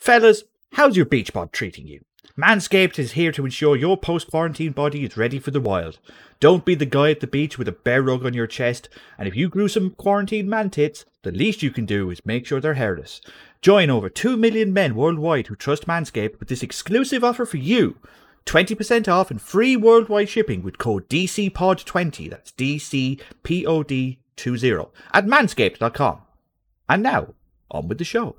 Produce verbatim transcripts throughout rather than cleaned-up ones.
Fellas, how's your beach bod treating you? Manscaped is here to ensure your post-quarantine body is ready for the wild. Don't be the guy at the beach with a bear rug on your chest, and if you grew some quarantine man tits, the least you can do is make sure they're hairless. Join over two million men worldwide who trust Manscaped with this exclusive offer for you. twenty percent off and free worldwide shipping with code D C P O D twenty, that's D C P O D twenty, at manscaped dot com. And now, on with the show.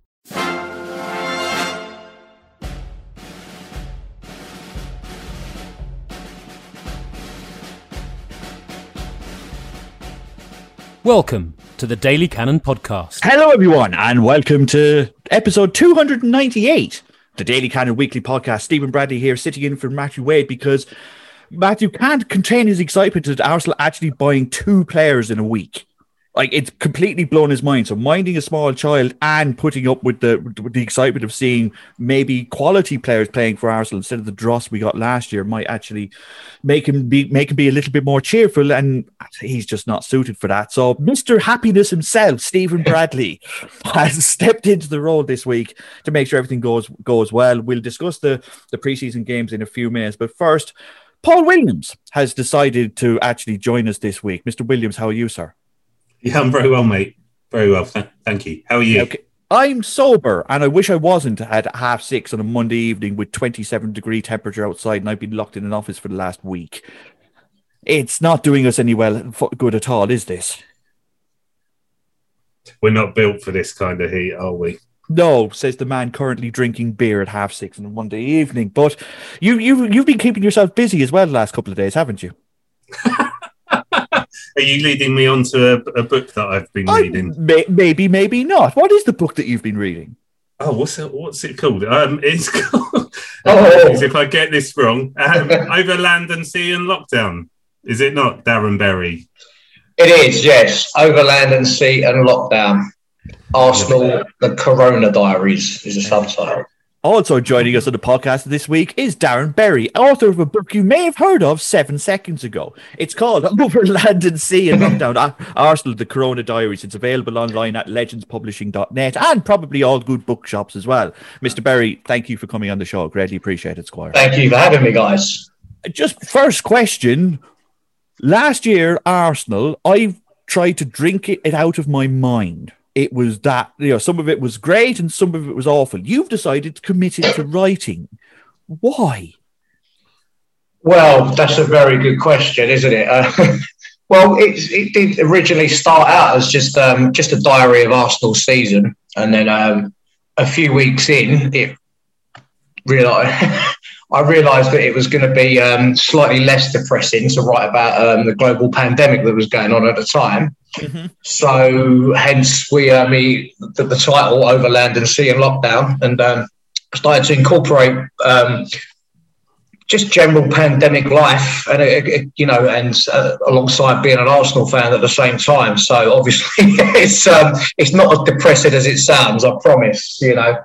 Welcome to the Daily Cannon Podcast. Hello everyone and welcome to episode two hundred ninety-eight, the Daily Cannon Weekly Podcast. Stephen Bradley here, sitting in for Matthew Wade because Matthew can't contain his excitement at Arsenal actually buying two players in a week. Like, it's completely blown his mind. So minding a small child and putting up with the with the excitement of seeing maybe quality players playing for Arsenal instead of the dross we got last year might actually make him be make him be a little bit more cheerful, and he's just not suited for that. So Mister Happiness himself, Stephen Bradley, has stepped into the role this week to make sure everything goes goes well. We'll discuss the, the preseason games in a few minutes, but first, Paul Williams has decided to actually join us this week. Mister Williams, how are you, sir? Yeah, I'm very well, mate. Very well. Th- thank you. How are you? Okay. I'm sober, and I wish I wasn't at half six on a Monday evening with twenty-seven degree temperature outside, and I've been locked in an office for the last week. It's not doing us any well good at all, is this? We're not built for this kind of heat, are we? No, says the man currently drinking beer at half six on a Monday evening. But you, you, you've been keeping yourself busy as well the last couple of days, haven't you? Are you leading me on to a, a book that I've been I, reading? May, maybe, maybe not. What is the book that you've been reading? Oh, what's it? What's it called? Um, it's called. Oh. If I get this wrong, um, Over Land and Sea and Lockdown. Is it not, Darren Berry? It is, yes. Over Land and Sea and Lockdown. Arsenal, the Corona Diaries is a subtitle. Also joining us on the podcast this week is Darren Berry, author of a book you may have heard of seven seconds ago. It's called Over Land and Sea and Lockdown, Arsenal, the Corona Diaries. It's available online at legends publishing dot net and probably all good bookshops as well. Mister Berry, thank you for coming on the show. Greatly appreciate it, Squire. Thank you for having me, guys. Just first question. Last year, Arsenal, I tried to drink it out of my mind. It was that, you know, some of it was great and some of it was awful. You've decided to commit it to writing. Why? Well, that's a very good question, isn't it? Uh, well, it, it did originally start out as just um, just a diary of Arsenal's season. And then um, a few weeks in, it realised... I realised that it was going to be um, slightly less depressing to write about um, the global pandemic that was going on at the time. Mm-hmm. So hence we, um, we the, the title Over Land and Sea and Lockdown, and um, started to incorporate um, just general pandemic life, and uh, you know, and uh, alongside being an Arsenal fan at the same time. So obviously it's um, it's not as depressing as it sounds. I promise. You know.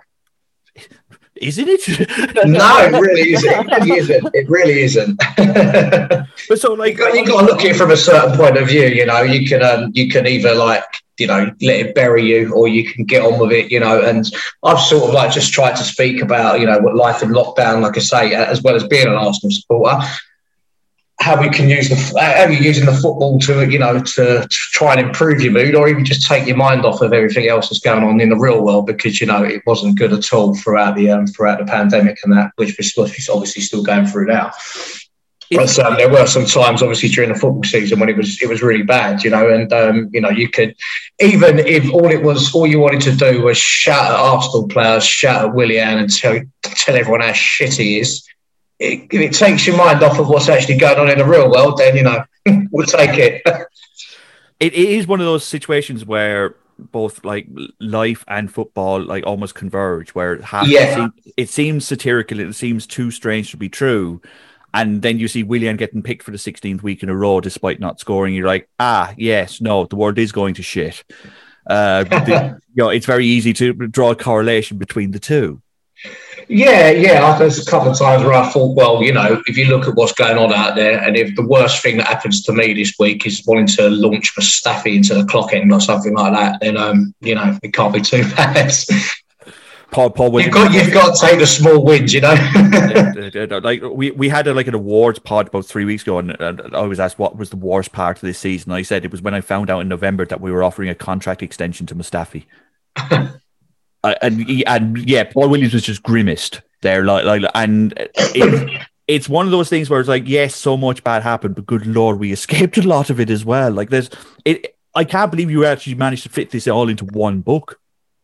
Isn't it? No, it really isn't. It really isn't. It really isn't. But so, like, you got, you got to look at it from a certain point of view. You know, you can um, you can either like you know let it bury you, or you can get on with it. You know, and I've sort of like just tried to speak about you know what life in lockdown, like I say, as well as being an Arsenal supporter. How we can use the how you're using the football to you know to, to try and improve your mood, or even just take your mind off of everything else that's going on in the real world, because you know it wasn't good at all throughout the um, throughout the pandemic and that, which we're obviously still going through now. But um, there were some times, obviously, during the football season when it was it was really bad, you know, and um, you know you could even if all it was all you wanted to do was shout at Arsenal players, shout at Willian, and tell tell everyone how shit he is. It, if it takes your mind off of what's actually going on in the real world, then, you know, we'll take it. It is one of those situations where both, like, life and football, like, almost converge, where half yeah. it, seems, it seems satirical, it seems too strange to be true, and then you see Willian getting picked for the sixteenth week in a row despite not scoring. You're like, ah, yes, no, the world is going to shit. Uh, the, you know, it's very easy to draw a correlation between the two. Yeah, yeah. There's a couple of times where I thought, well, you know, if you look at what's going on out there, and if the worst thing that happens to me this week is wanting to launch Mustafi into the clock end or something like that, then, um, you know, it can't be too bad. Paul, Paul you've got you've got to take the small wins, you know. Like we, we had a, like an awards pod about three weeks ago, and, and I was asked what was the worst part of this season. I said it was when I found out in November that we were offering a contract extension to Mustafi. uh, and he, and yeah, Paul Williams was just grimaced there, like like, and it, it's one of those things where it's like, yes, so much bad happened, but good Lord, we escaped a lot of it as well. Like there's it. I can't believe you actually managed to fit this all into one book.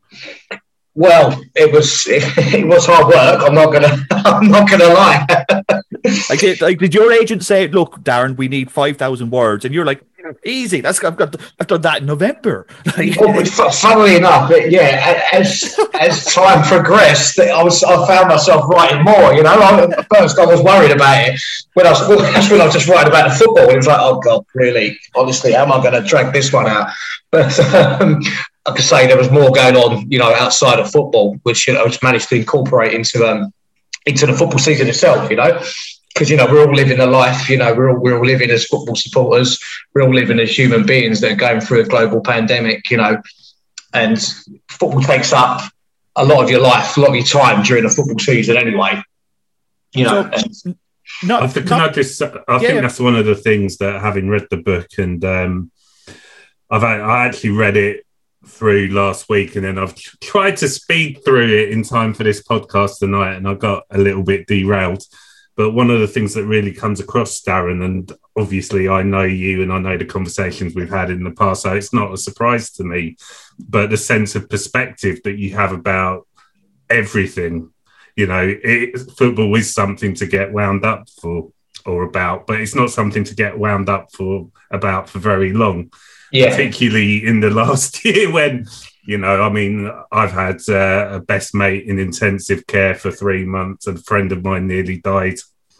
Well, it was it, it was hard work. I'm not gonna I'm not gonna lie. like, did, like, did your agent say, "Look, Darren, we need five thousand words," and you're like, "Easy, that's I've got I've done that in November." Like, well, funnily enough, it, yeah, as as time progressed, I was I found myself writing more. You know, I, at first I was worried about it when I was well, that's when I was just writing about the football. It was like, oh God, really? Honestly, how am I going to drag this one out? But um, like I say, there was more going on, you know, outside of football, which you know, I just managed to incorporate into um into the football season itself. You know. Because, you know, we're all living a life, you know, we're all, we're all living as football supporters, we're all living as human beings that are going through a global pandemic, you know, and football takes up a lot of your life, a lot of your time during the football season anyway, you know. So, and, not, I think, not, can I just, I yeah, think yeah. that's one of the things that having read the book and um, I've I actually read it through last week and then I've tried to speed through it in time for this podcast tonight and I got a little bit derailed. But one of the things that really comes across, Darren, and obviously I know you and I know the conversations we've had in the past, so it's not a surprise to me, but the sense of perspective that you have about everything, you know, it, football is something to get wound up for or about, but it's not something to get wound up for about for very long, yeah. Particularly in the last year when... You know, I mean, I've had uh, a best mate in intensive care for three months. And a friend of mine nearly died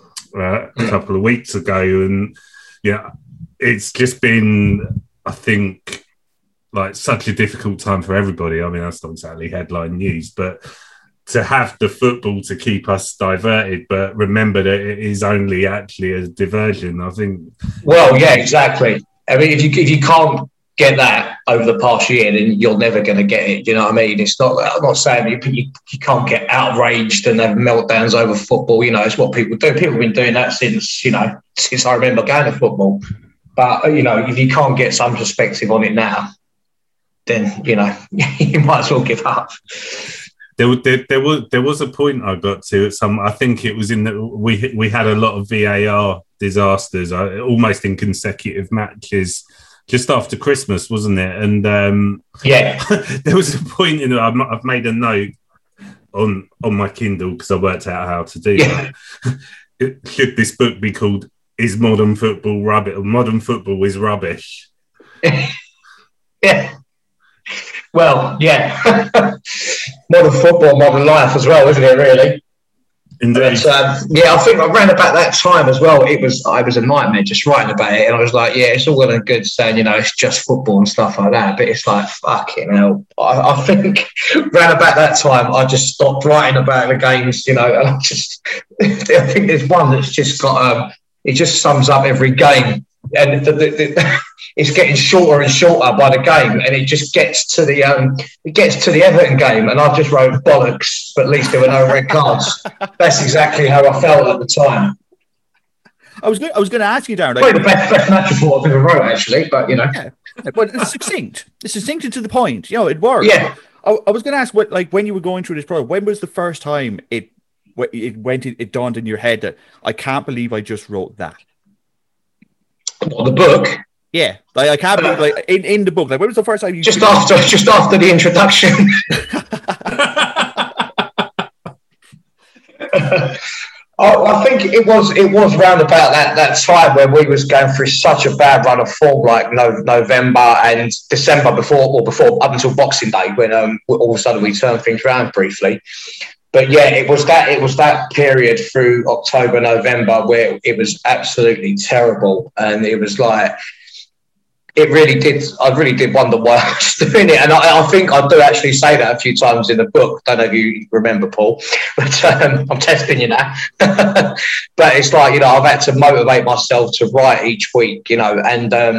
uh, a couple of weeks ago. And, yeah, it's just been, I think, like such a difficult time for everybody. I mean, that's not exactly headline news, but to have the football to keep us diverted, but remember that it is only actually a diversion, I think. Well, yeah, exactly. I mean, if you if you can't get that over the past year, then you're never going to get it. You know what I mean? It's not. I'm not saying you, you you can't get outraged and have meltdowns over football. You know, it's what people do. People have been doing that since you know since I remember going to football. But you know, if you can't get some perspective on it now, then you know you might as well give up. There, there, there was there was a point I got to at some. I think it was in that we we had a lot of V A R disasters, uh, almost in consecutive matches. Just after Christmas, wasn't it? And um, yeah, there was a point in it. I've, I've made a note on on my Kindle because I worked out how to do yeah. that. Should this book be called "Is Modern Football Rubbish?" Modern Football is Rubbish. Yeah. Well, yeah. Modern football, modern life as well, isn't it? Really. But, um, yeah, I think around about that time as well, it was I was a nightmare just writing about it, and I was like, yeah, it's all well and good saying, you know, it's just football and stuff like that, but it's like, fucking hell. I, I think around about that time, I just stopped writing about the games, you know, and I just, I think there's one that's just got, um, it just sums up every game, and the, the, the, it's getting shorter and shorter by the game, and it just gets to the um, it gets to the Everton game, and I just wrote bollocks, but at least there were no red cards. That's exactly how I felt at the time. I was going, I was going to ask you, Darren. Probably the best, best match report I've ever wrote, actually, but you know, yeah, but it's succinct. It's succinct and to the point. You know, it worked. Yeah. I, I was going to ask, what like when you were going through this program, when was the first time it it went it dawned in your head that I can't believe I just wrote that? What, the book? Yeah, like I can't believe, like in, in the book. Like when was the first time you just after just after the introduction? I think it was it was round about that, that time when we was going through such a bad run of form, like no, November and December before or before up until Boxing Day, when um, all of a sudden we turned things around briefly. But yeah, it was that it was that period through October, November where it was absolutely terrible, and it was like. It really did. I really did wonder why I was doing it, and I, I think I do actually say that a few times in the book. Don't know if you remember, Paul, but um, I'm testing you now. But it's like, you know, I've had to motivate myself to write each week, you know, and um,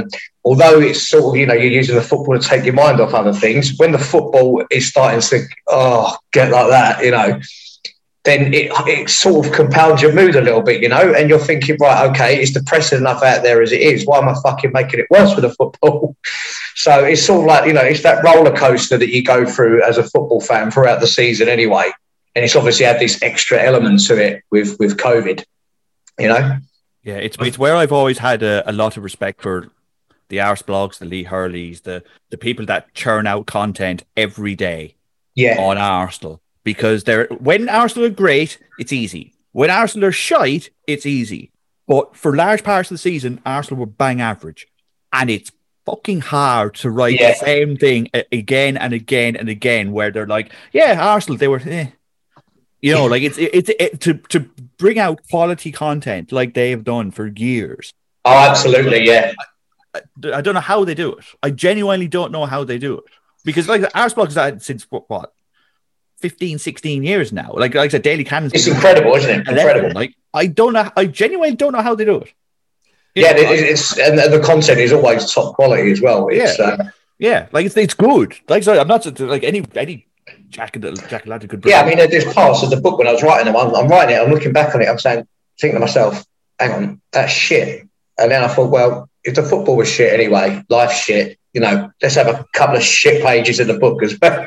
although it's sort of, you know, you're using the football to take your mind off other things, when the football is starting to, oh, get like that, you know, then it, it sort of compounds your mood a little bit, you know, and you're thinking, right, okay, it's depressing enough out there as it is. Why am I fucking making it worse with the football? So it's sort of like, you know, it's that roller coaster that you go through as a football fan throughout the season anyway. And it's obviously had this extra element to it with, with COVID, you know? Yeah, it's it's where I've always had a, a lot of respect for the Arse blogs, the Lee Hurleys, the, the people that churn out content every day yeah. on Arsenal. Because they're when Arsenal are great, it's easy. When Arsenal are shite, it's easy. But for large parts of the season, Arsenal were bang average. And it's fucking hard to write yeah. the same thing again and again and again, where they're like, yeah, Arsenal, they were, eh. You know, like it's it's it, it, to, to bring out quality content like they have done for years. Oh, absolutely, yeah. I, I don't know how they do it. I genuinely don't know how they do it. Because like Arsenal has had since what, what fifteen, sixteen years now. Like, like I said, Daily Cannon's it's incredible, isn't it? Incredible. Like I don't know. I genuinely don't know how they do it. You yeah, know, it, it's and the content is always top quality as well. It's, yeah, uh, yeah, like it's it's good. Like so, I'm not like any any Jack Jack Ladd could. Yeah, I mean, there's parts of the book when I was writing them. I'm, I'm writing it. I'm looking back on it. I'm saying, thinking to myself, hang on, that's shit. And then I thought, well, if the football was shit anyway, life's shit. You know, let's have a couple of shit pages in the book as well.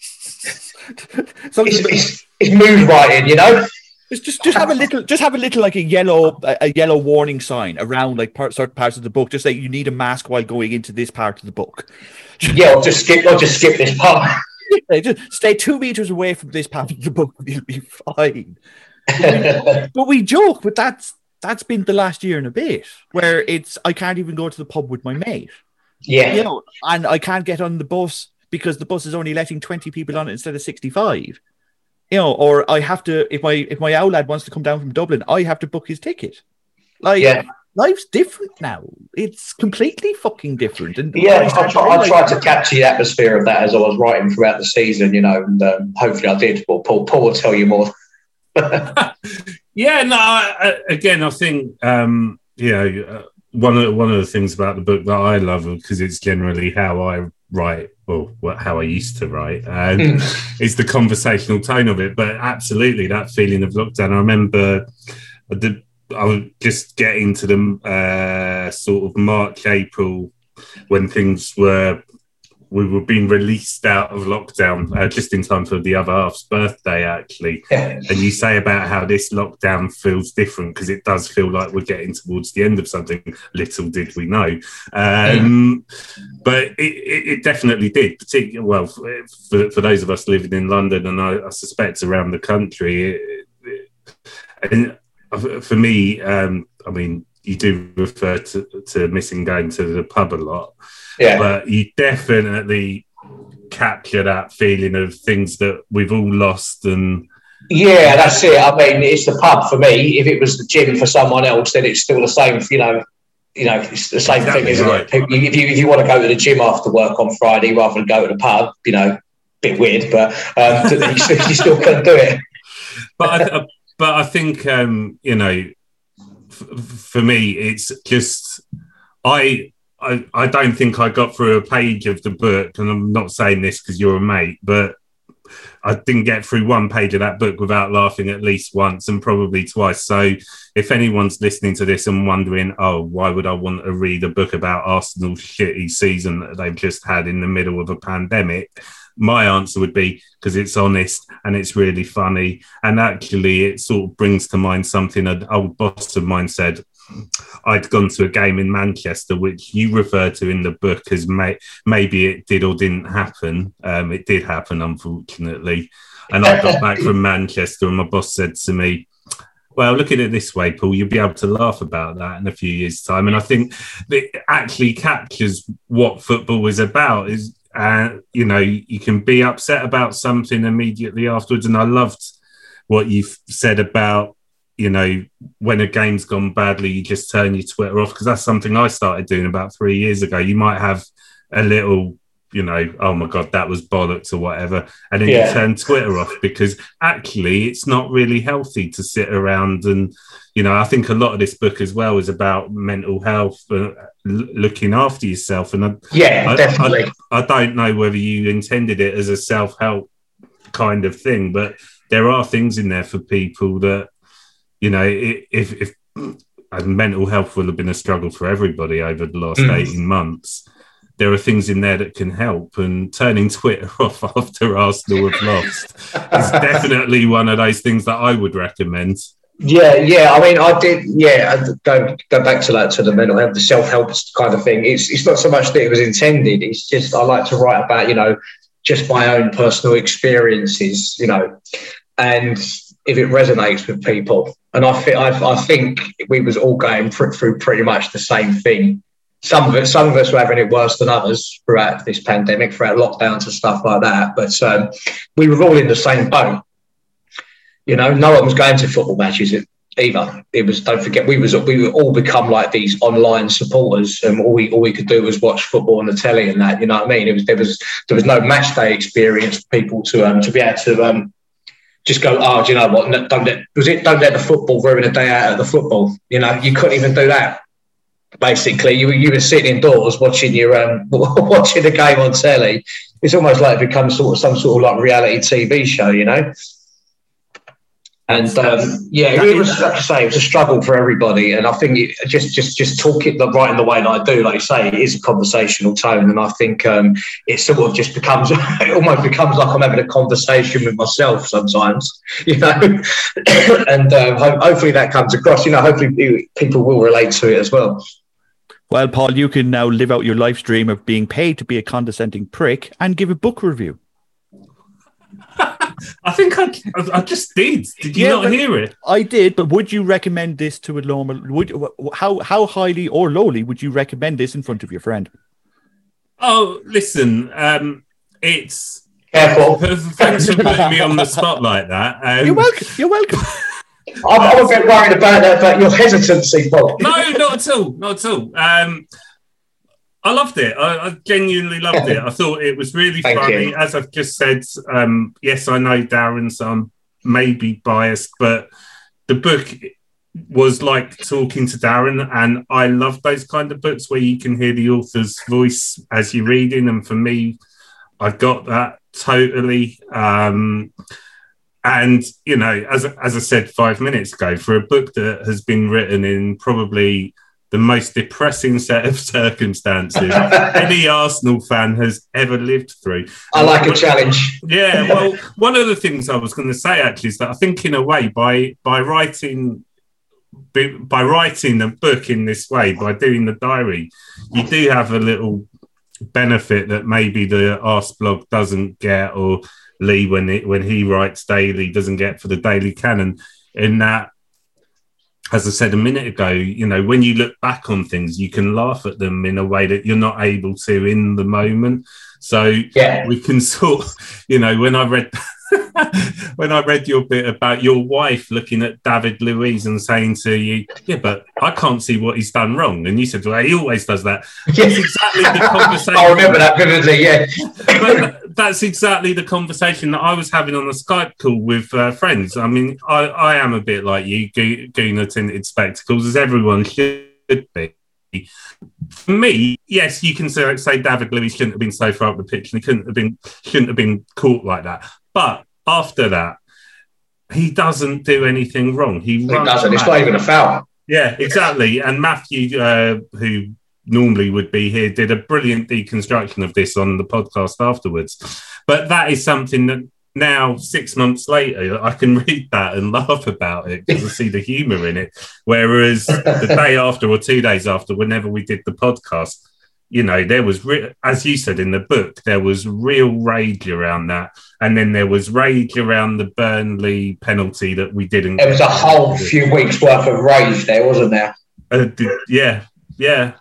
So it's, it's, it's mood writing, you know. Just, just, just have a little, just have a little like a yellow, a, a yellow warning sign around like part, certain parts of the book. Just say you need a mask while going into this part of the book. Yeah, or just skip, or just skip this part. Just stay two meters away from this part of the book, and you'll be fine. But we, but we joke, but that's that's been the last year and a bit, where it's I can't even go to the pub with my mate. Yeah, you know, and I can't get on the bus because the bus is only letting twenty people on it instead of sixty-five. You know, or I have to if my if my owl lad wants to come down from Dublin, I have to book his ticket. Like, yeah. Life's different now. It's completely fucking different. And yeah, I, try, I tried to capture the atmosphere of that as I was writing throughout the season, you know, and um, hopefully I did. Well, Paul, Paul will tell you more. yeah, no. I, I, again, I think um, you know uh, one of one of the things about the book that I love because it's generally how I write, well, how I used to write, and it's the conversational tone of it. But absolutely, that feeling of lockdown. I remember the. I was just getting to the uh, sort of March, April when things were, we were being released out of lockdown uh, just in time for the other half's birthday, actually. And you say about how this lockdown feels different because it does feel like we're getting towards the end of something. Little did we know. Um, but it, it, it definitely did, particularly, well, for, for those of us living in London and I, I suspect around the country. It, it, and for me, um, I mean, you do refer to, to missing going to the pub a lot, yeah. but you definitely capture that feeling of things that we've all lost. And yeah, that's it. I mean, it's the pub for me. If it was the gym for someone else, then it's still the same. You know, you know, it's the same exactly thing, isn't right. it? If you if you want to go to the gym after work on Friday rather than go to the pub, you know, a bit weird, but um, you, still, you still couldn't do it. But I, I But I think, um, you know, f- for me, it's just, I, I I don't think I got through a page of the book, and I'm not saying this because you're a mate, but I didn't get through one page of that book without laughing at least once and probably twice. So if anyone's listening to this and wondering, oh, why would I want to read a book about Arsenal's shitty season that they've just had in the middle of a pandemic? My answer would be because it's honest and it's really funny. And actually, it sort of brings to mind something an old boss of mine said. I'd gone to a game in Manchester, which you refer to in the book as may, maybe it did or didn't happen. Um, it did happen, unfortunately. And I got back from Manchester and my boss said to me, well, look at it this way, Paul, you'll be able to laugh about that in a few years' time. And I think that actually captures what football is about is, Uh, you know, you can be upset about something immediately afterwards. And I loved what you've said about, you know, when a game's gone badly, you just turn your Twitter off, because that's something I started doing about three years ago. You might have a little you know, oh my God, that was bollocks or whatever. And then Yeah. you turn Twitter off, because actually it's not really healthy to sit around and, you know, I think a lot of this book as well is about mental health, uh, l- looking after yourself. And I, Yeah, I, definitely. I, I don't know whether you intended it as a self-help kind of thing, but there are things in there for people that, you know, i- if, if and mental health will have been a struggle for everybody over the last Mm. eighteen months. There are things in there that can help, and turning Twitter off after Arsenal have lost is definitely one of those things that I would recommend. Yeah, yeah. I mean, I did. Yeah, I- go go back to that to the mental health, the self help kind of thing. It's it's not so much that it was intended. It's just I like to write about, you know, just my own personal experiences, you know, and if it resonates with people. And I think I, I think we was all going pr- through pretty much the same thing. Some of it, some of us were having it worse than others throughout this pandemic, throughout lockdowns and stuff like that. But um, we were all in the same boat. You know, no one was going to football matches either. It was, don't forget, we was we would all become like these online supporters, and all we all we could do was watch football on the telly and that. You know what I mean? It was there was there was no match day experience for people to um to be able to um just go, oh, do you know what? No, don't let was it don't let the football ruin a day out of the football. You know, you couldn't even do that. Basically, you you were sitting indoors watching your um watching the game on telly. It's almost like it becomes sort of some sort of like reality T V show, you know. And um, yeah, it was, like I say, it was a struggle for everybody. And I think it, just just just talk it right in the way that I do, like you say, it is a conversational tone. And I think um, it sort of just becomes, it almost becomes like I'm having a conversation with myself sometimes, you know. and uh, ho- hopefully that comes across. You know, hopefully people will relate to it as well. Well, Paul, you can now live out your life dream of being paid to be a condescending prick and give a book review. I think I, I just did. Did you Yeah, not but- hear it? I did, but would you recommend this to a normal? Would how how highly or lowly would you recommend this in front of your friend? Oh, listen, um, it's Careful. thanks for putting me on the spot like that. Um, You're welcome. You're welcome. I'm, I'm a bit worried about that, about your hesitancy, Paul. No, not at all. Not at all. Um, I loved it. I, I genuinely loved it. I thought it was really Thank funny. you. As I've just said, um, yes, I know Darren, so I'm maybe biased, but the book was like talking to Darren, and I love those kind of books where you can hear the author's voice as you're reading. And for me, I got that totally. Um, and, you know, as, as I said five minutes ago, for a book that has been written in probably the most depressing set of circumstances any Arsenal fan has ever lived through. I like a challenge. Yeah, well, one of the things I was going to say actually is that I think, in a way, by by writing by, by writing the book in this way, by doing the diary, you do have a little benefit that maybe the Arse blog doesn't get, or Lee, when it when he writes daily, doesn't get for the Daily Canon. In that, as I said a minute ago, you know, when you look back on things, you can laugh at them in a way that you're not able to in the moment. So Yeah. we can sort of, you know, when I read when I read your bit about your wife looking at David Luiz and saying to you, yeah, but I can't see what he's done wrong. And you said, well, he always does that. That's exactly the conversation. I remember that vividly, yeah. But that's exactly the conversation that I was having on a Skype call with uh, friends. I mean, I, I am a bit like you, Go- Gooner tinted spectacles, as everyone should be. For me, yes, you can say, say David Luiz shouldn't have been so far up the pitch, and he couldn't have been shouldn't have been caught like that. But after that, he doesn't do anything wrong. He, It runs doesn't. It's back. not even a foul. Yeah, exactly. And Matthew, uh, who normally would be here, did a brilliant deconstruction of this on the podcast afterwards. But that is something that now, six months later, I can read that and laugh about it because I see the humour in it. Whereas the day after or two days after, whenever we did the podcast, you know, there was, re- as you said in the book, there was real rage around that. And then there was rage around the Burnley penalty that we didn't. There was a whole few weeks worth of rage there, wasn't there? Uh, did, yeah, yeah.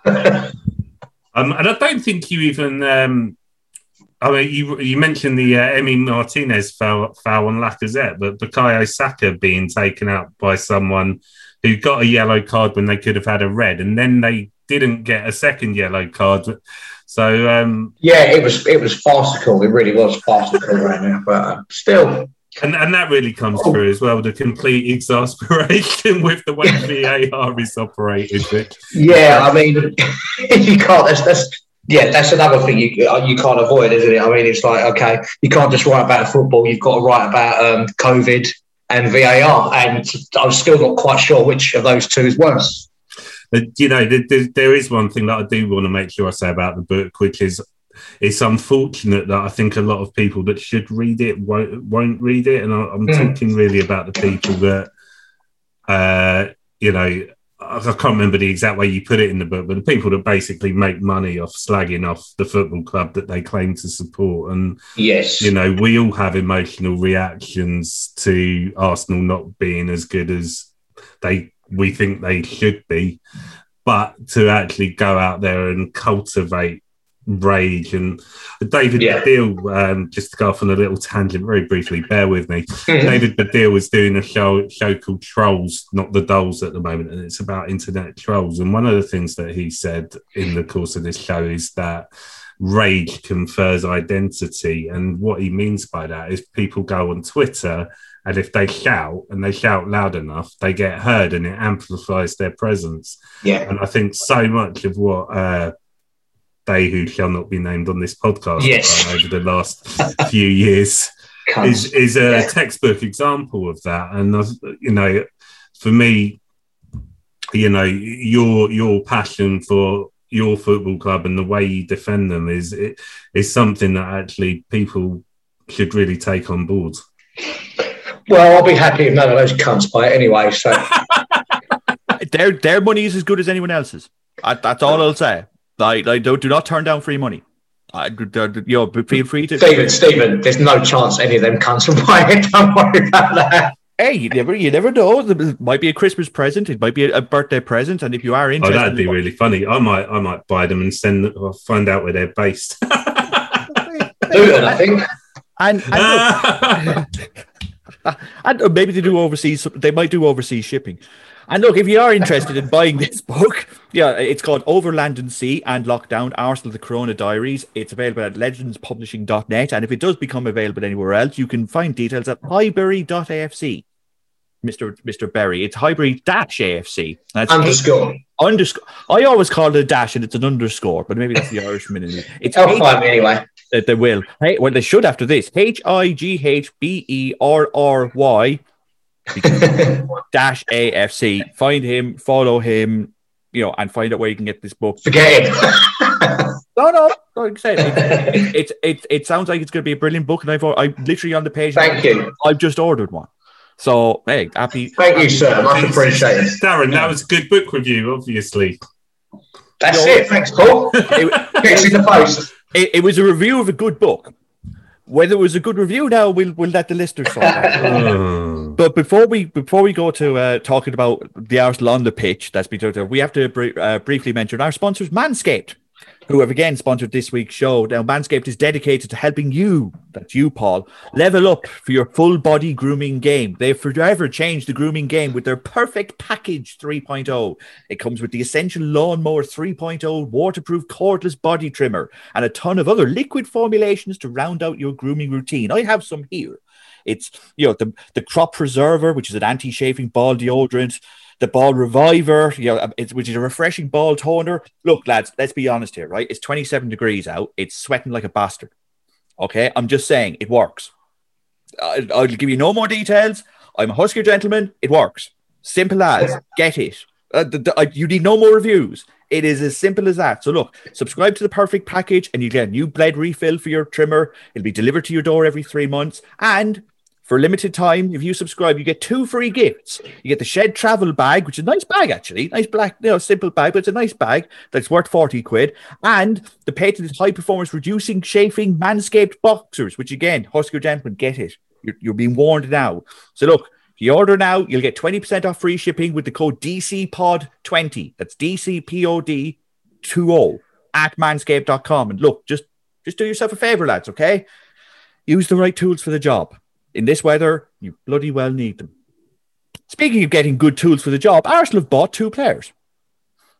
um, and I don't think you even. Um, I mean, you you mentioned the uh, Emi Martinez foul, foul on Lacazette, but Bukayo Saka being taken out by someone who got a yellow card when they could have had a red, and then they didn't get a second yellow card. So um, yeah, it was it was farcical. It really was farcical right now, but uh, still. And and that really comes through as well, the complete exasperation with the way V A R is operated. Which, yeah, I mean, you can't. That's, that's yeah, that's another thing you you can't avoid, isn't it? I mean, it's like, okay, you can't just write about football. You've got to write about um, COVID and V A R, and I'm still not quite sure which of those two is worse. But, you know, there, there is one thing that I do want to make sure I say about the book, which is it's unfortunate that I think a lot of people that should read it won't, won't read it. And I, I'm mm. talking really about the people that, uh, you know, I can't remember the exact way you put it in the book, but the people that basically make money off slagging off the football club that they claim to support. And, yes, you know, we all have emotional reactions to Arsenal not being as good as they we think they should be. But to actually go out there and cultivate rage and David yeah. Baddiel, um, just to go off on a little tangent very briefly, bear with me. Mm-hmm. David Baddiel was doing a show show called Trolls, Not the Dolls at the moment, and it's about internet trolls. And one of the things that he said in the course of this show is that rage confers identity. And what he means by that is people go on Twitter and if they shout and they shout loud enough, they get heard and it amplifies their presence. Yeah. And I think so much of what uh, they who shall not be named on this podcast yes. over the last few years is, is a yeah. textbook example of that. And, you know, for me, you know, your your passion for your football club and the way you defend them is it, is something that actually people should really take on board. Well, I'll be happy if none of those cunts buy it anyway. So their their money is as good as anyone else's. I, that's all I'll say. Like, like don't do not turn down free money. I, you know, feel free to. Stephen, Stephen, there's no chance any of them cunts will buy it. Don't worry about that. Hey, you never, you never know. It might be a Christmas present. It might be a birthday present. And if you are interested, oh, that'd be in really funny. I might, I might buy them and send. I'll find out where they're based. Luton, I think. And, and look, and maybe they do overseas. They might do overseas shipping. And look, if you are interested in buying this book, yeah, it's called Over Land and Sea and Lockdown, Arsenal, the Corona Diaries. It's available at legends publishing dot net. And if it does become available anywhere else, you can find details at highbury dot A F C. Mister Mister Berry. It's Highbury dash A F C. That's underscore. Underscore. I always call it a dash and it's an underscore, but maybe that's the Irishman in it. It's I'll find me anyway. That they will. Hey, well, they should after this. H I G H B E R R Y dash A F C. Find him, follow him, you know, and find out where you can get this book. Forget it. no, no, like I said, it, it, it, it, it sounds like it's going to be a brilliant book, and I've I'm literally on the page. Thank you. I've just ordered one. So, hey, happy. Thank happy, you, sir. Much appreciated. Darren, that was a good book review, obviously. That's you know, it. Thanks, Paul. It, Gets in the post. It, it was a review of a good book. Whether it was a good review now, we'll we'll let the listeners sort out. But before we before we go to uh, talking about the Arsenal on the pitch, that's been talked about, we have to br- uh, briefly mention our sponsors, Manscaped, who have again sponsored this week's show. Now, Manscaped is dedicated to helping you, that's you, Paul, level up for your full body grooming game. They've forever changed the grooming game with their Perfect Package three point oh. It comes with the Essential Lawnmower three point oh, waterproof cordless body trimmer, and a ton of other liquid formulations to round out your grooming routine. I have some here. It's, you know, the, the Crop Preserver, which is an anti-chafing ball deodorant, the Ball Reviver, you know, it's, which is a refreshing ball toner. Look, lads, let's be honest here, right? It's twenty-seven degrees out. It's sweating like a bastard. Okay? I'm just saying, it works. I'll, I'll give you no more details. I'm a Husker gentleman. It works. Simple as. Get it. Uh, the, the, uh, you need no more reviews. It is as simple as that. So look, subscribe to the Perfect Package and you get a new blade refill for your trimmer. It'll be delivered to your door every three months. And for a limited time, if you subscribe, you get two free gifts. You get the Shed Travel Bag, which is a nice bag, actually. Nice black, you know, simple bag, but it's a nice bag that's worth forty quid. And the patented high-performance reducing, chafing Manscaped boxers, which, again, Husker gentlemen, get it. You're, you're being warned now. So look, if you order now, you'll get twenty percent off free shipping with the code D C P O D twenty. That's D C P O D twenty at manscaped dot com. And look, just, just do yourself a favor, lads, okay? Use the right tools for the job. In this weather, you bloody well need them. Speaking of getting good tools for the job, Arsenal have bought two players.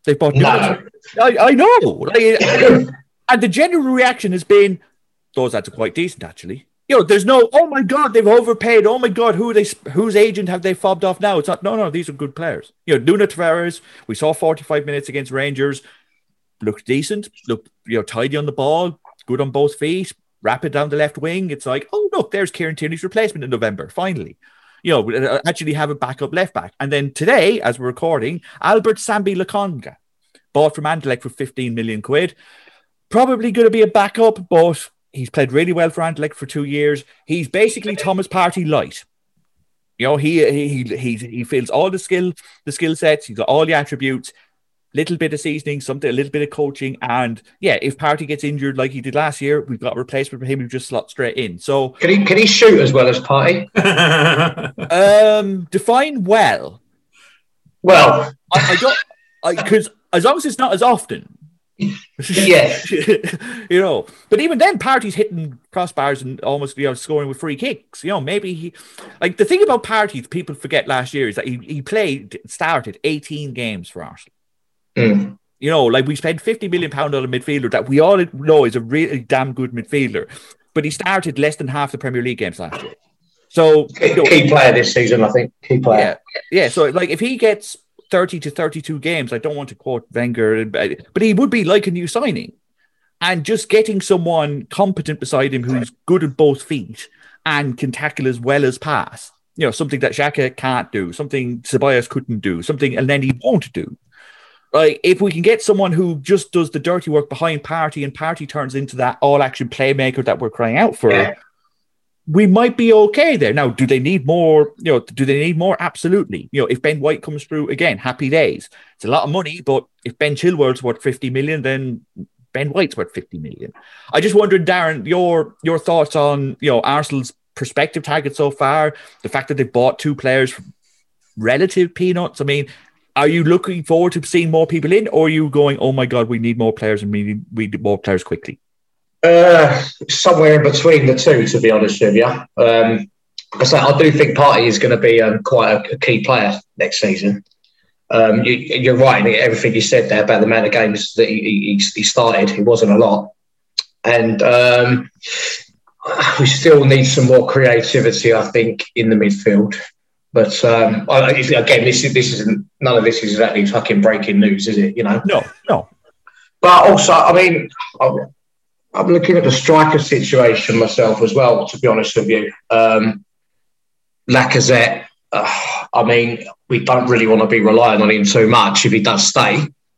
They've bought No. Nuno. I, I know. Like, and the general reaction has been, those ads are quite decent, actually. You know, there's no, oh my God, they've overpaid. Oh my God, who are they? Whose agent have they fobbed off now? It's not, no, no, these are good players. You know, Nuno Tavares, we saw forty-five minutes against Rangers, looked decent, looked, you know, tidy on the ball, good on both feet, rapid down the left wing. It's like, oh, look, there's Kieran Tierney's replacement in November, finally. You know, actually have a backup left back. And then today, as we're recording, Albert Sambi Lokonga, bought from Anderlecht for fifteen million quid. Probably going to be a backup, but he's played really well for Anderlecht for two years. He's basically Thomas Partey light. You know, he he he he feels all the skill, the skill sets. He's got all the attributes. Little bit of seasoning, something, a little bit of coaching, and yeah, if Partey gets injured like he did last year, we've got a replacement for him who just slots straight in. So can he can he shoot as well as Partey? um, define well. Well, I, I don't because as long as it's not as often. Yeah, you know, but even then, Partey's hitting crossbars and almost, you know, scoring with free kicks. You know, maybe he, like the thing about Partey, people forget last year is that he, he played, started eighteen games for Arsenal. Mm. You know, like we spent fifty million pounds on a midfielder that we all know is a really damn good midfielder, but he started less than half the Premier League games last year. So, key, you know, key player this season, I think. Key player. Yeah, yeah. So, like, if he gets thirty to thirty-two games, I don't want to quote Wenger, but he would be like a new signing. And just getting someone competent beside him who's good at both feet and can tackle as well as pass, you know, something that Xhaka can't do, something Ceballos couldn't do, something and then he won't do. Like, if we can get someone who just does the dirty work behind Partey and Partey turns into that all-action playmaker that we're crying out for, yeah. we might be okay there. Now, do they need more? You know, do they need more? Absolutely. You know, if Ben White comes through again, happy days. It's a lot of money, but if Ben Chilwell's worth fifty million, then Ben White's worth fifty million. I just wondered, Darren, your your thoughts on, you know, Arsenal's prospective target so far, the fact that they bought two players for relative peanuts. I mean, are you looking forward to seeing more people in, or are you going, oh my God, we need more players and we need, we need more players quickly? Uh, somewhere in between the two, to be honest with you. Um, so I do think Partey is going to be um, quite a, a key player next season. Um, you, you're right, everything you said there about the amount of games that he, he, he started, it wasn't a lot. And um, we still need some more creativity, I think, in the midfield. But um, I, again, this is this isn't none of this is exactly fucking breaking news, is it? You know, no, no. But also, I mean, I'm, I'm looking at the striker situation myself as well. To be honest with you, um, Lacazette. Uh, I mean, we don't really want to be relying on him too much if he does stay.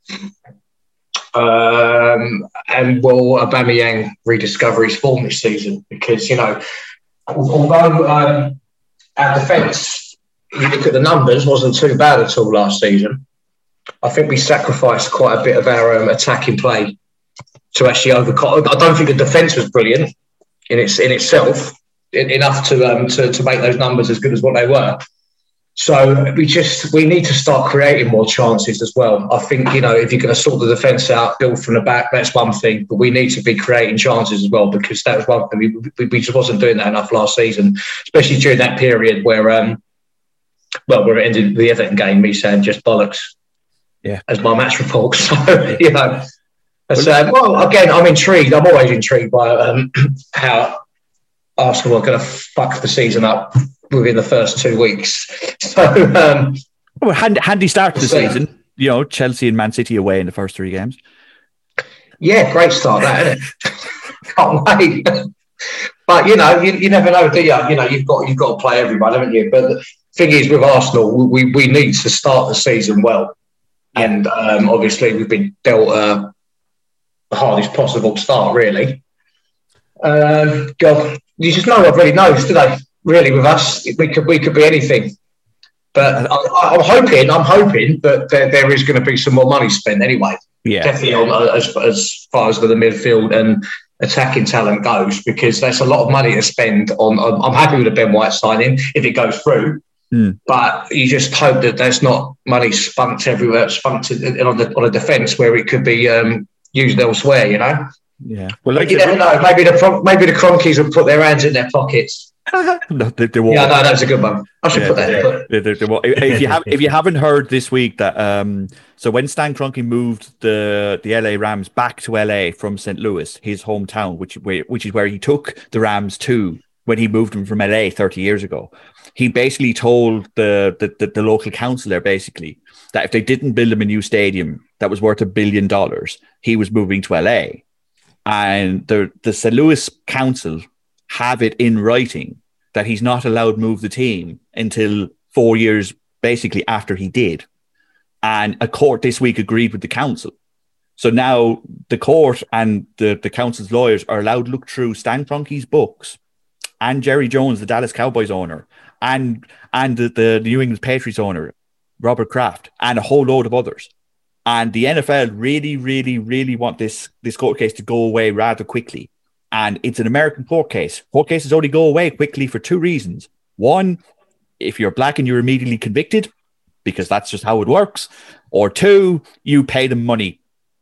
Um, and will Aubameyang rediscover his form this season? Because, you know, although um, our defence, if you look at the numbers, wasn't too bad at all last season, I think we sacrificed quite a bit of our um, attacking play to actually overcome. I don't think the defence was brilliant in its in itself, in, enough to um to, to make those numbers as good as what they were. So we just we need to start creating more chances as well. I think, you know, if you're going to sort the defence out, build from the back, that's one thing. But we need to be creating chances as well, because that was one thing we, we, we just wasn't doing that enough last season, especially during that period where um well we're ending the Everton game, me saying just bollocks, yeah, as my match report. So you know. So, well, again, I'm intrigued. I'm always intrigued by um, how Arsenal are going to fuck the season up within the first two weeks. So, um, well, handy, handy start to the season. You know, Chelsea and Man City away in the first three games. Yeah, great start, that, isn't it? Can't wait. But you know, you, you never know, do you? You know, you've got you've got to play everybody, haven't you? But the thing is, with Arsenal, we we need to start the season well, and um, obviously we've been dealt Uh, the hardest possible start, really. Um, God, you just know what really knows, do they? Really, with us, we could we could be anything. But I, I'm hoping, I'm hoping that there, there is going to be some more money spent anyway. Yeah, definitely on, as as far as the midfield and attacking talent goes, because that's a lot of money to spend on. on I'm happy with the Ben White signing if it goes through. Mm. But you just hope that there's not money spunked everywhere, spunked on the on a defence where it could be Um, used elsewhere, you know. Yeah. Well, like you never know. Maybe the maybe the Cronkies will put their hands in their pockets no, they, they won't. Yeah, no, that was a good one. I should Yeah, put that in. They- they- they won't. If you have, if you haven't heard this week that, um, so when Stan Kroenke moved the the L A Rams back to L A from Saint Louis, his hometown, which where, which is where he took the Rams to when he moved them from L A thirty years ago, he basically told the the, the, the local council there basically that if they didn't build him a new stadium that was worth a billion dollars, he was moving to L A. And the the Saint Louis council have it in writing that he's not allowed to move the team until four years basically after he did. And a court this week agreed with the council. So now the court and the, the council's lawyers are allowed to look through Stan Kroenke's books and Jerry Jones, the Dallas Cowboys owner, and and the, the New England Patriots owner, Robert Kraft, and a whole load of others. And the N F L really, really, really want this, this court case to go away rather quickly. And it's an American court case. Court cases only go away quickly for two reasons. One, if you're black and you're immediately convicted, because that's just how it works. Or two, you pay them money.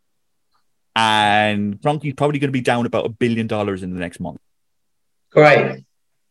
And Kroenke's probably going to be down about a billion dollars in the next month. Great.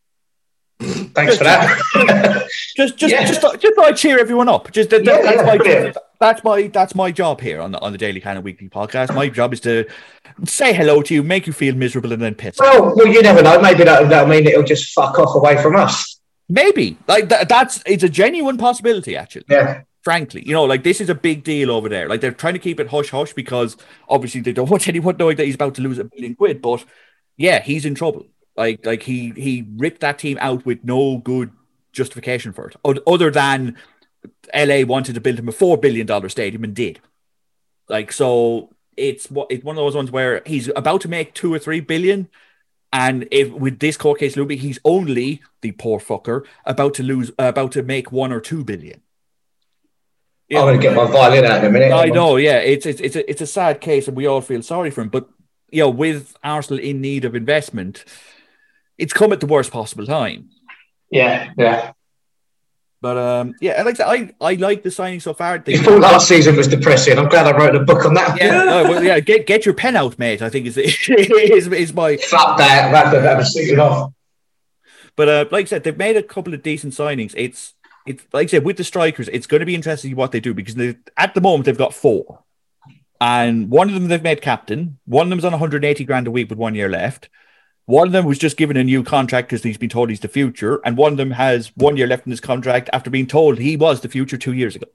Thanks for that. just, just, Yeah. just, just, just I cheer everyone up. Just that, Yeah, that's, yeah, my, brilliant. that's my that's my job here on the on the Daily Cannon Weekly podcast. My job is to say hello to you, make you feel miserable, and then piss. Well, well, you never know. Maybe that, that'll mean it'll just fuck off away from us. Maybe like that, that's it's a genuine possibility, actually. Yeah. Frankly, you know, like this is a big deal over there. Like they're trying to keep it hush hush because obviously they don't want anyone knowing that he's about to lose a billion quid. But yeah, he's in trouble. Like, like he he ripped that team out with no good justification for it, o- other than L A wanted to build him a four billion dollar stadium and did. Like, so it's what it's one of those ones where he's about to make two or three billion, and if with this court case looming, he's only the poor fucker about to lose, uh, about to make one or two billion. I'm going to get my violin out in a minute. I know, yeah, it's it's it's a, it's a sad case, and we all feel sorry for him. But you know, with Arsenal in need of investment, it's come at the worst possible time. Yeah, yeah. But um, yeah, like I, said, I, I like the signing so far. They, I thought last season was depressing. I'm glad I wrote a book on that. yeah, no, well, yeah, get get your pen out, mate. I think is is is my. Fuck that. That that was singing off. But uh, like I said, they've made a couple of decent signings. It's it's like I said with the strikers, it's going to be interesting what they do because they, at the moment they've got four, and one of them they've made captain. One of them's on one hundred eighty grand a week with one year left. One of them was just given a new contract because he's been told he's the future, and one of them has one year left in his contract after being told he was the future two years ago.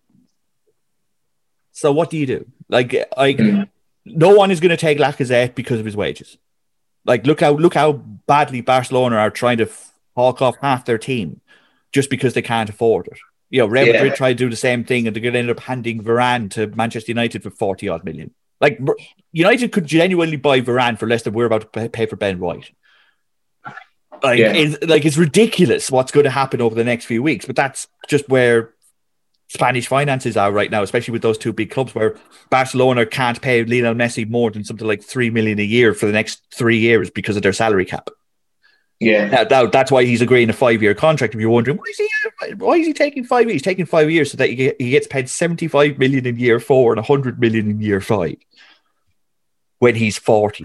So what do you do? Like, like mm. no one is going to take Lacazette because of his wages. Like, look how look how badly Barcelona are trying to hawk off half their team just because they can't afford it. You know, Real Madrid yeah. try to do the same thing, and they're going to end up handing Varane to Manchester United for forty odd million. Like, United could genuinely buy Varane for less than we're about to pay for Ben White. Like, yeah. it's, like it's ridiculous what's going to happen over the next few weeks, but that's just where Spanish finances are right now, especially with those two big clubs where Barcelona can't pay Lionel Messi more than something like three million a year for the next three years because of their salary cap. Yeah, now, now, that's why he's agreeing a five-year contract. If you're wondering, why is he? Why is he taking five years? He's taking five years so that he, get, he gets paid seventy-five million in year four and a hundred million in year five when he's forty.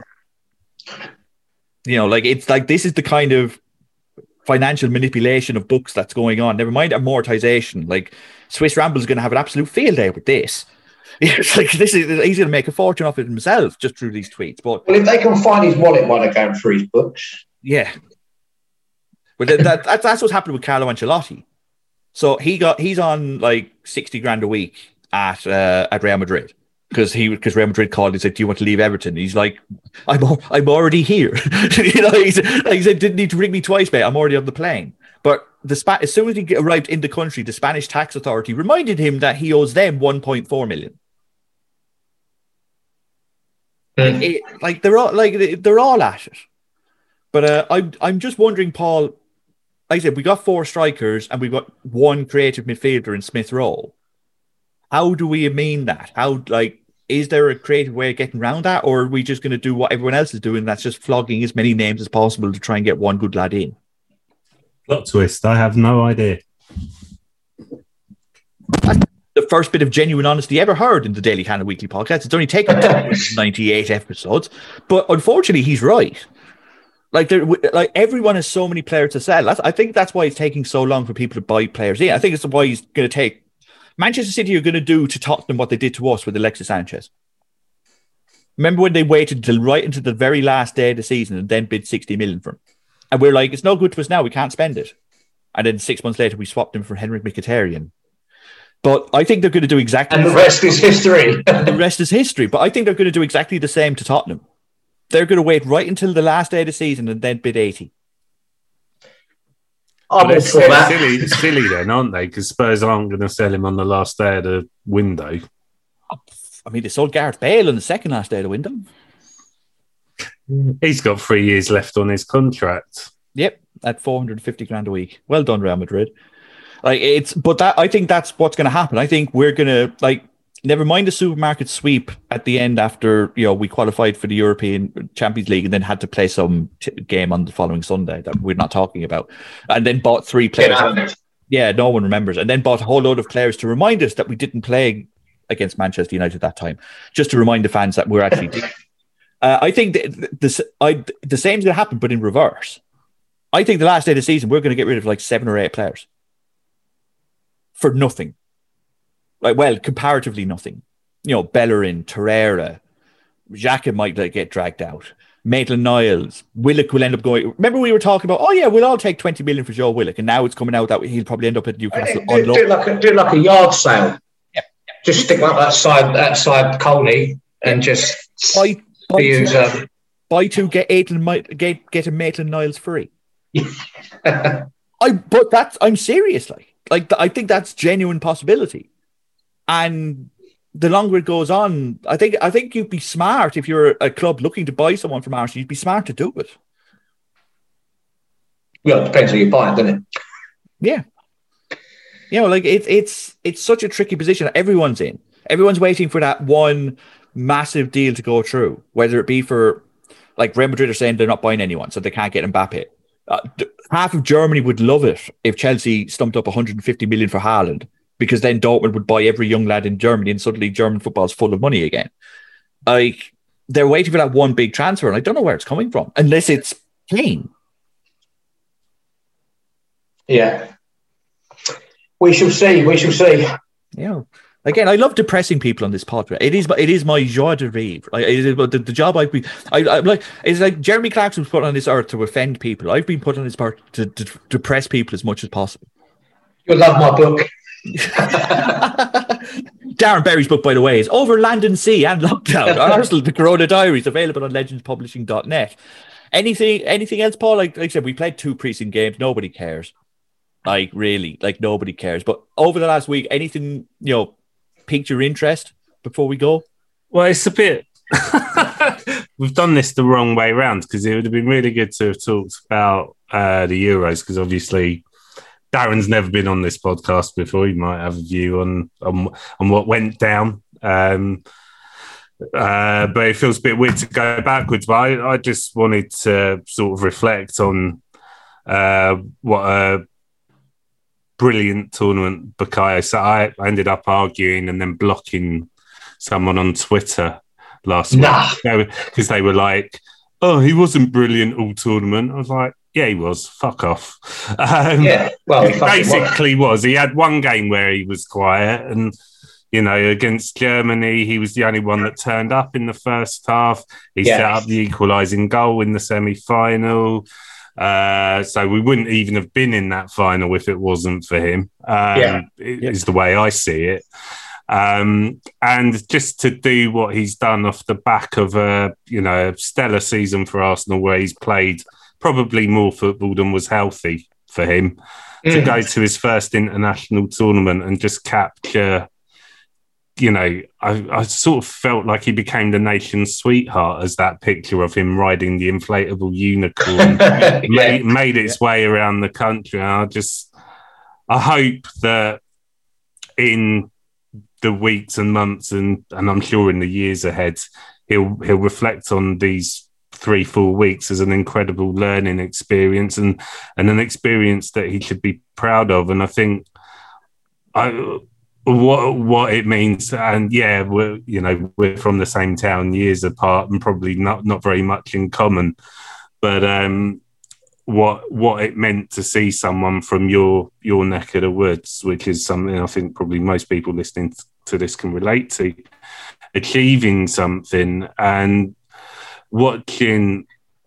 You know, like it's like this is the kind of financial manipulation of books that's going on. Never mind amortization. Like Swiss Ramble is going to have an absolute field day with this. It's like this is he's going to make a fortune off it himself just through these tweets. But well, if they can find his wallet while they're going through his books, yeah. But that, that, that's that's what's happened with Carlo Ancelotti. So he got he's on like sixty grand a week at uh, at Real Madrid. Because he, because Real Madrid called and said, "Do you want to leave Everton?" He's like, "I'm, I'm already here." You know, he's, like he said, "Didn't need to ring me twice, mate. I'm already on the plane." But the Spa- as soon as he arrived in the country, the Spanish tax authority reminded him that he owes them one point four million. Mm. Like, it, like they're all like they're all at it. But uh, I'm, I'm just wondering, Paul. Like I said, we got four strikers and we've got one creative midfielder in Smith Rowe. How do we mean that? How like? Is there a creative way of getting around that, or are we just going to do what everyone else is doing? That's just flogging as many names as possible to try and get one good lad in. Plot twist. I have no idea. That's the first bit of genuine honesty ever heard in the Daily Cannon Weekly podcast. It's only taken ninety-eight episodes, but unfortunately, he's right. Like, there, like everyone has so many players to sell. That's, I think that's why it's taking so long for people to buy players in. I think it's why he's going to take Manchester City are going to do to Tottenham what they did to us with Alexis Sanchez. Remember when they waited until right into the very last day of the season and then bid sixty million for him? And we're like, it's no good to us now. We can't spend it. And then six months later, we swapped him for Henrik Mkhitaryan. But I think they're going to do exactly and the rest is history. And the rest is history. But I think they're going to do exactly the same to Tottenham. They're going to wait right until the last day of the season and then bid eighty. I'm well, all for that. Silly, silly then, aren't they? Because Spurs aren't going to sell him on the last day of the window. I mean, they sold Gareth Bale on the second last day of the window. He's got three years left on his contract. Yep, at four hundred fifty grand a week. Well done, Real Madrid. Like it's, but that I think that's what's going to happen. I think we're going to like. Never mind the supermarket sweep at the end after, you know, we qualified for the European Champions League and then had to play some t- game on the following Sunday that we're not talking about. And then bought three players. Yeah, yeah, no one remembers. And then bought a whole load of players to remind us that we didn't play against Manchester United that time, just to remind the fans that we're actually uh, I think the, the, I, the same is going to happen, but in reverse. I think the last day of the season, we're going to get rid of like seven or eight players for nothing. Like, well, comparatively nothing. You know, Bellerin, Torreira, Xhaka might like, get dragged out. Maitland-Niles, Willock will end up going. Remember, we were talking about, oh yeah, we'll all take twenty million for Joe Willock, and now it's coming out that he'll probably end up at Newcastle. Do, do, do, like a, do like a yard sale. Yeah. Just stick up that side, that side Colney, and just buy, buy, use, two, um... buy two, get eight, and get get a Maitland-Niles free. I but that's I'm serious. Like, like I think that's genuine possibility. And the longer it goes on, I think I think you'd be smart if you're a club looking to buy someone from Arsenal. You'd be smart to do it. Well, it depends who you're buying, doesn't it? Yeah, you know, like it's it's it's such a tricky position. Everyone's in. Everyone's waiting for that one massive deal to go through. Whether it be for like Real Madrid are saying they're not buying anyone, so they can't get Mbappe. Uh, half of Germany would love it if Chelsea stumped up one hundred fifty million for Haaland. Because then Dortmund would buy every young lad in Germany and suddenly German football is full of money again. Like, they're waiting for that one big transfer and I don't know where it's coming from, unless it's Kane. Yeah. We shall see. We shall see. Yeah. Again, I love depressing people on this podcast. It is, it is my joie de vivre. It is the, the job I've been. I, I'm like. It's like Jeremy Clarkson was put on this earth to offend people. I've been put on this earth to, to depress people as much as possible. You'll love my book. Darren Berry's book, by the way, is Over Land and Sea and Lockdown. Arsenal, the Corona Diaries, available on legends publishing dot net. Anything, anything else, Paul? Like, like I said, we played two preseason games. Nobody cares. Like, really, like nobody cares. But over the last week, anything, you know, piqued your interest before we go? Well, it's a bit. We've done this the wrong way around because it would have been really good to have talked about uh, the Euros because obviously Darren's never been on this podcast before. He might have a view on on, on what went down. Um, uh, but it feels a bit weird to go backwards. But I, I just wanted to sort of reflect on uh, what a brilliant tournament Bukayo. So I ended up arguing and then blocking someone on Twitter last nah. week because they were like, oh, he wasn't brilliant all tournament. I was like, yeah, he was. Fuck off. Um, yeah, well, he basically was. He had one game where he was quiet, and you know, against Germany, he was the only one that turned up in the first half. He yeah. set up the equalising goal in the semi-final. Uh, so we wouldn't even have been in that final if it wasn't for him. Um, yeah. It, yeah. Is the way I see it. Um, and just to do what he's done off the back of a you know stellar season for Arsenal, where he's played probably more football than was healthy for him, mm. to go to his first international tournament and just capture, you know, I, I sort of felt like he became the nation's sweetheart as that picture of him riding the inflatable unicorn yeah. made, made its yeah. way around the country. And I just, I hope that in the weeks and months and, and I'm sure in the years ahead, he'll he'll reflect on these three, four weeks as an incredible learning experience and, and an experience that he should be proud of. And I think I, what what it means, and yeah, we're you know we're from the same town, years apart, and probably not not very much in common. but um, what what it meant to see someone from your your neck of the woods, which is something I think probably most people listening to this can relate to, achieving something and watching.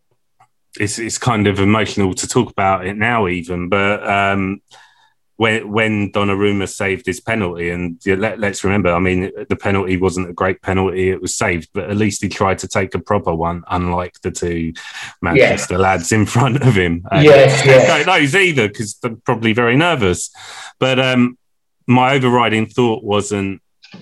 It's it's kind of emotional to talk about it now, even, but. Um, When when Donnarumma saved his penalty, and yeah, let, let's remember, I mean, the penalty wasn't a great penalty; it was saved, but at least he tried to take a proper one, unlike the two Manchester yeah. lads in front of him. And yes, yes. don't know those either because they're probably very nervous. But um, my overriding thought wasn't,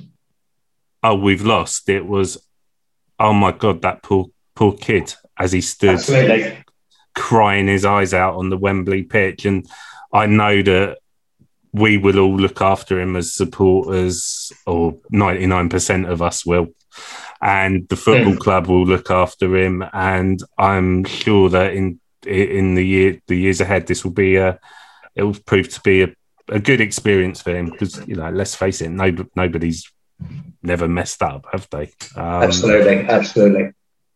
"Oh, we've lost." It was, "Oh my God, that poor poor kid," as he stood Absolutely. crying his eyes out on the Wembley pitch, and I know that. We will all look after him as supporters, or ninety-nine percent of us will. And the football mm. club will look after him. And I'm sure that in in the year the years ahead, this will be a it will prove to be a, a good experience for him because, you know, let's face it, no, nobody's never messed up, have they? Um, absolutely, absolutely.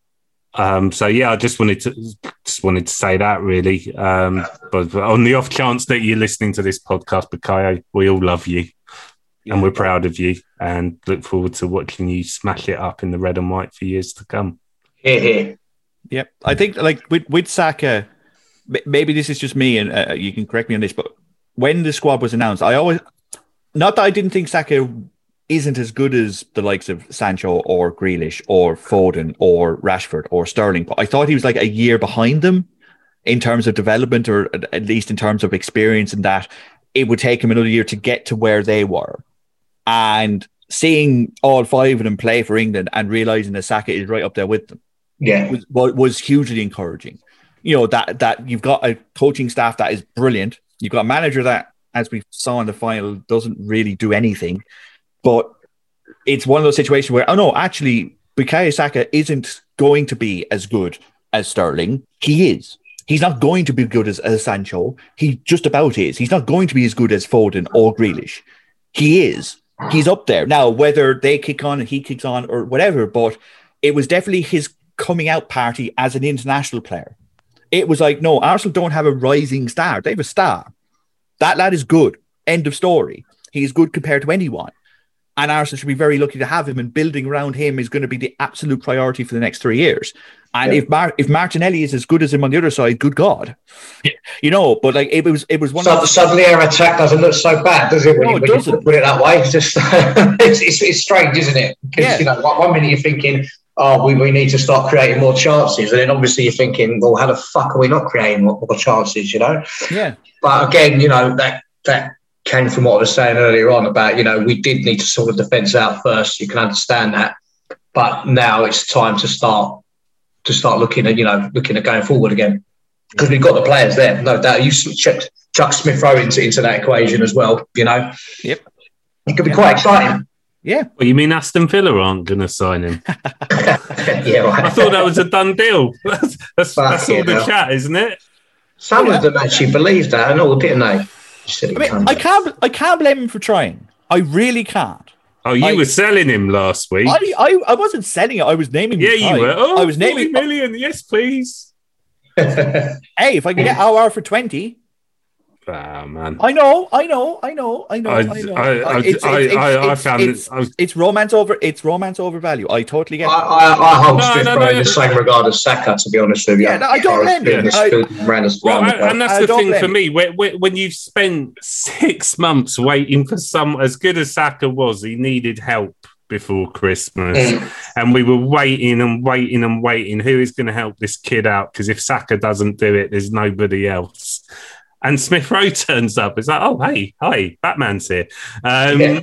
Um, so yeah, I just wanted to just wanted to say that really. Um, but, but on the off chance that you're listening to this podcast, Bukayo, we all love you yeah. and we're proud of you and look forward to watching you smash it up in the red and white for years to come. Yeah, yep. I think like with with Saka, maybe this is just me, and uh, you can correct me on this, but when the squad was announced, I always not that I didn't think Saka isn't as good as the likes of Sancho or Grealish or Foden or Rashford or Sterling, but I thought he was like a year behind them in terms of development, or at least in terms of experience, and that it would take him another year to get to where they were. And seeing all five of them play for England and realizing that Saka is right up there with them, yeah, was, was hugely encouraging. You know, that that you've got a coaching staff that is brilliant. You've got a manager that, as we saw in the final, doesn't really do anything. But it's one of those situations where, oh no, actually, Bukayo Saka isn't going to be as good as Sterling. He is. He's not going to be good as, as Sancho. He just about is. He's not going to be as good as Foden or Grealish. He is. He's up there. Now, whether they kick on and he kicks on or whatever, but it was definitely his coming out party as an international player. It was like, no, Arsenal don't have a rising star. They have a star. That lad is good. End of story. He is good compared to anyone. And Arsenal should be very lucky to have him, and building around him is going to be the absolute priority for the next three years. And yeah. if Mar- if Martinelli is as good as him on the other side, good God, you know. But like it was, it was one. So, of the- suddenly our attack doesn't look so bad, does it? When, no, you, it when doesn't. you put it that way, it's just it's, it's it's strange, isn't it? Because yeah. you know, one minute you're thinking, oh, we, we need to start creating more chances, and then obviously you're thinking, well, how the fuck are we not creating more, more chances? You know. Yeah. But again, you know that that. came from what I was saying earlier on about, you know, we did need to sort the defence out first. You can understand that. But now it's time to start to start looking at, you know, looking at going forward again. Because we've got the players there, no doubt. You checked Chuck Smith Rowe into, into that equation as well, you know. Yep. It could be yep. quite exciting. Yeah. Well, you mean Aston Villa aren't going to sign him? yeah, right. I thought that was a done deal. That's, that's, that's all the hell. chat, isn't it? Some yeah. of them actually believed that and all, didn't they? I mean, I can't. I can't blame him for trying. I really can't. Oh, you I, were selling him last week. I, I, I wasn't selling it. I was naming. Yeah, you were. Oh, I was naming million. Yes, please. Hey, if I can get O R for twenty. Oh, man. I know, I know, I know, I know, I, I know. I, I, it's, I, it's, I, I, I found it's, it. I was... it's romance over. It's romance over value. I totally get. I, I, I hold no, Smith no, Rowe no, in the no. same regard as Saka, to be honest with you. Yeah, no, I don't blame you. I, well, I, and that's I the thing blame for me. When, when you've spent six months waiting for some, as good as Saka was, he needed help before Christmas, mm. and we were waiting and waiting and waiting. Who is going to help this kid out? Because if Saka doesn't do it, there's nobody else. And Smith Rowe turns up. It's like, oh, hey, hi, Batman's here. Um, yeah.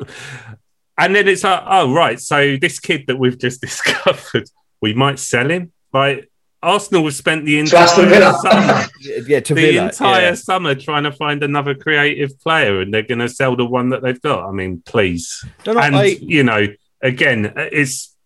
And then it's like, oh, right. So this kid that we've just discovered, we might sell him. Like Arsenal have spent the entire summer, yeah, to the Villa, entire yeah. summer trying to find another creative player, and they're going to sell the one that they've got. I mean, please. No, no, and I... you know, again, it's.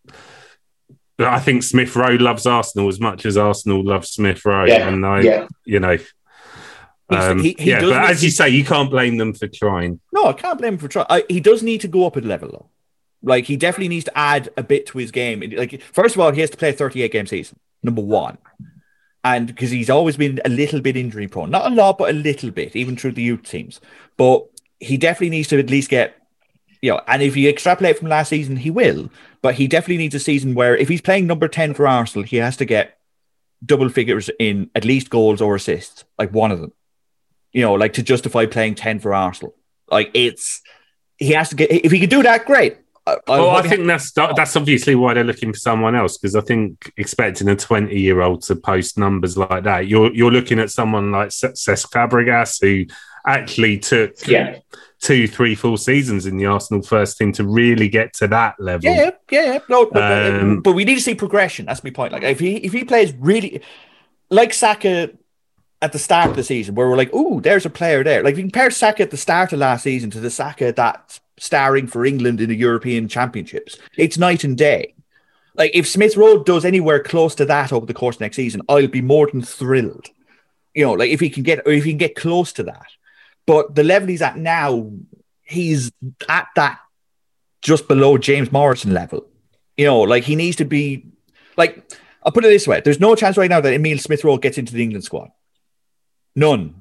I think Smith Rowe loves Arsenal as much as Arsenal loves Smith Rowe, yeah. and I, yeah. you know. Um, he, he yeah, but as you say, you can't blame them for trying. No, I can't blame him for trying. I, he does need to go up a level, though. Like, he definitely needs to add a bit to his game. Like, first of all, he has to play a thirty-eight game season, number one. And because he's always been a little bit injury prone, not a lot, but a little bit, even through the youth teams. But he definitely needs to at least get, you know, and if you extrapolate from last season, he will. But he definitely needs a season where if he's playing number ten for Arsenal, he has to get double figures in at least goals or assists, like one of them, you know, like to justify playing ten for Arsenal. Like it's, he has to get, if he could do that, great. I, well, I think that's that's obviously why they're looking for someone else, because I think expecting a twenty-year-old to post numbers like that, you're you're looking at someone like Cesc Fabregas, who actually took yeah. two, three, four seasons in the Arsenal first team to really get to that level. Yeah, yeah, no, but, Um, but we need to see progression. That's my point. Like if he if he plays really like Saka at the start of the season, where we're like, "Ooh, there's a player there." Like if you compare Saka at the start of last season to the Saka that's starring for England in the European Championships, it's night and day. Like if Smith Rowe does anywhere close to that over the course of next season, I'll be more than thrilled. You know, like if he can get or if he can get close to that. But the level he's at now, he's at that just below James Morrison level. You know, like he needs to be like, I'll put it this way. There's no chance right now that Emile Smith-Rowe gets into the England squad. None.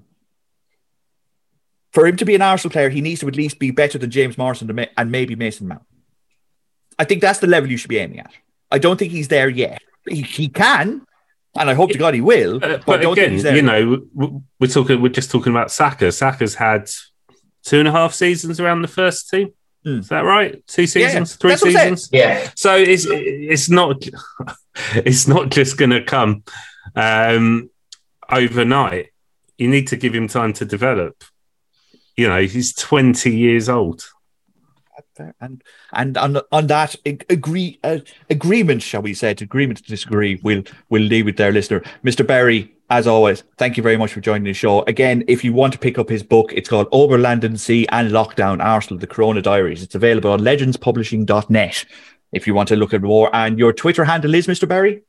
For him to be an Arsenal player, he needs to at least be better than James Morrison and maybe Mason Mount. I think that's the level you should be aiming at. I don't think he's there yet. He, he can, and I hope to God he will. Uh, but, but I don't again, think he's there you yet. know, we're talking. We're just talking about Saka. Saka's had two and a half seasons around the first team. Mm. Is that right? Two seasons, Yeah, three that's what I'm seasons. Yeah. So it's it's not it's not just going to come um, overnight. You need to give him time to develop. You know, he's twenty years old. And and on on that agree uh, agreement, shall we say, agreement to disagree, we'll we'll leave it there, listener. Mister Berry, as always, thank you very much for joining the show. Again, if you want to pick up his book, it's called Over Land and Sea and Lockdown: Arsenal, the Corona Diaries. It's available on legends publishing dot net if you want to look at more. And your Twitter handle is, Mister Berry?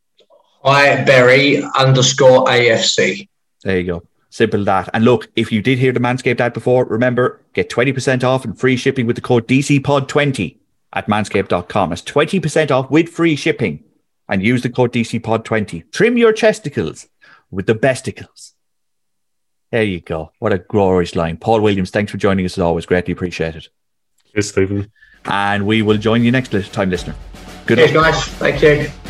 I Berry underscore A F C. There you go. Simple that. And look, if you did hear the Manscaped ad before, remember, get twenty percent off and free shipping with the code D C pod twenty at manscaped dot com. That's twenty percent off with free shipping. And use the code D C pod twenty. Trim your chesticles with the besticles. There you go. What a glorious line. Paul Williams, thanks for joining us as always. Greatly appreciated. Cheers, Stephen. And we will join you next time, listener. Good Cheers, luck. guys. Thank you.